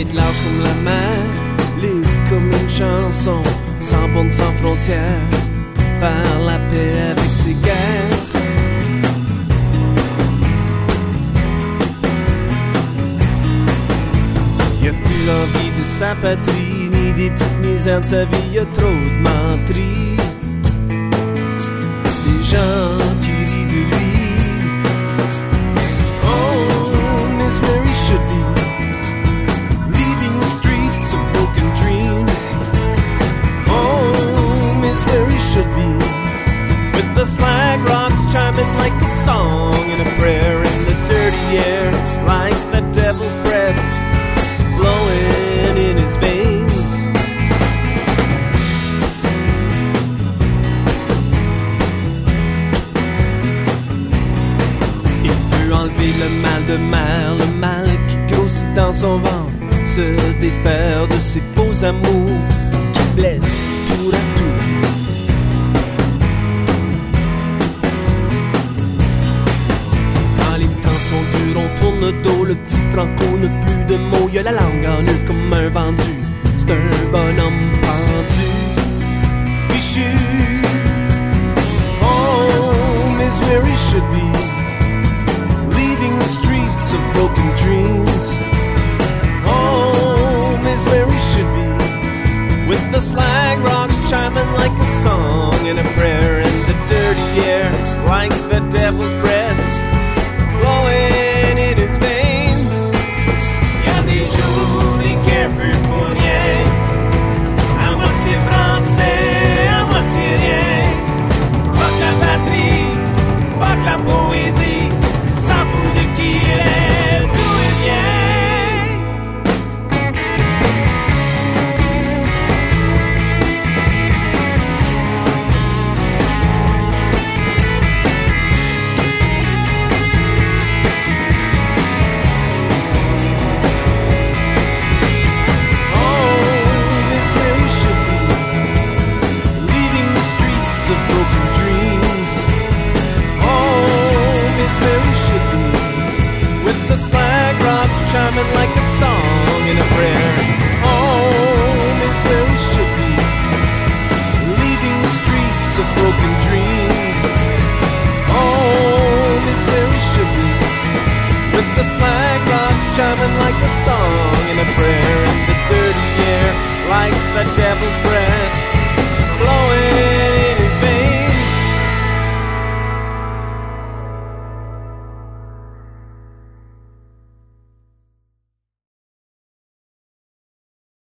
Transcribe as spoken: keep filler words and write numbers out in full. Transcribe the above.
être large comme la mer, libre comme une chanson, sans bornes, sans frontières, faire la paix avec ses guerres. Il a plus l'envie de sa patrie, ni des petites misères de sa vie, il y a trop de menteries. Des gens qui rient de lui. Home is where he should be, leaving the streets of broken dreams. Home is where he should be, with the slag rocks chiming like a song and a prayer in the dirty air, like the devil's breath flowing in his veins. Il veut enlever le mal de mer, le mal qui grossit dans son ventre, se défaire de ses faux amours qui blessent tour à tour. Quand les temps sont durs, on tourne le dos, le petit Franco n'a plus de mots, il a la langue en nœud comme un vendu. C'est un bonhomme pendu, fichu. Home is where he should be, leaving the streets of broken dreams. Home is where he should be, with the slag rocks chiming like a song and a prayer in the dirty air, like the devil's breath flowing in his veins. Y'a des jours il care plus pour rien, à moitié français, à moitié rien. Fuck la patrie, fuck la poésie, s'en fout de qui il est, d'où il vient. Chiming like a song and a prayer. Home is where we should be, leaving the streets of broken dreams. Home is where we should be, with the slag rocks chiming like a song and a prayer in the dirty air, like the devil's breath